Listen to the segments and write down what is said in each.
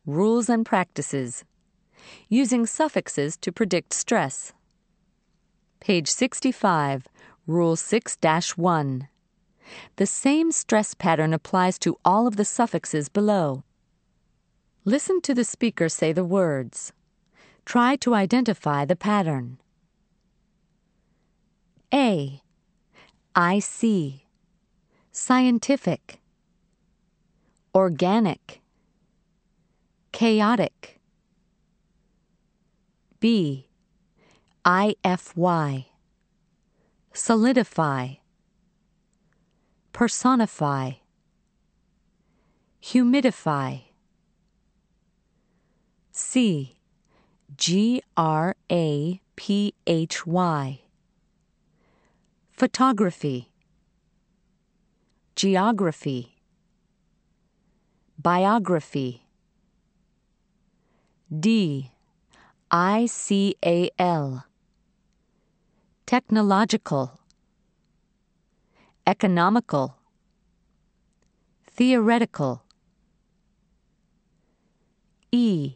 Rules and practices. Using suffixes to predict stress. Page 65, Rule 6-1. The same stress pattern applies to all of the suffixes below. Listen to the speaker say the words. Try to identify the pattern. A. I see. Scientific. Organic. Chaotic. B. IFY. Solidify. Personify. Humidify. C. GRAPHY. Photography. Geography. Biography. D. ICAL. Technological. Economical. Theoretical. E.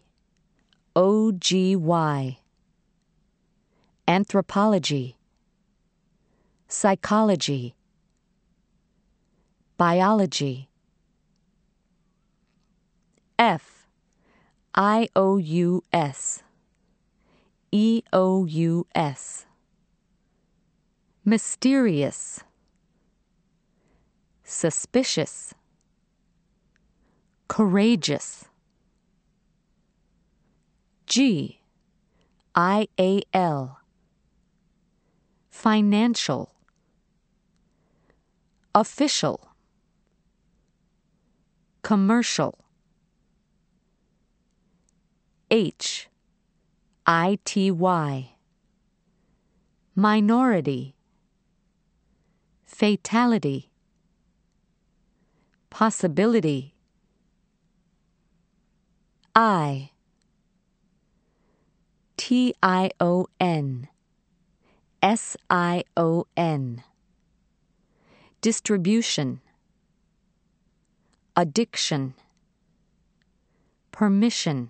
OGY. Anthropology. Psychology. Biology. F. IOUS. EOUS. Mysterious. Suspicious. Courageous. G. IAL. Financial. Official. Commercial. H. ITY. Minority. Fatality. Possibility. I. TION. SION. Distribution. Addiction. Permission.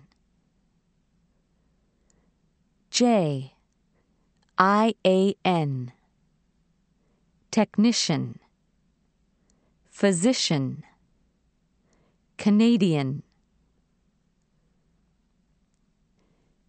J. IAN. Technician. Physician. Canadian.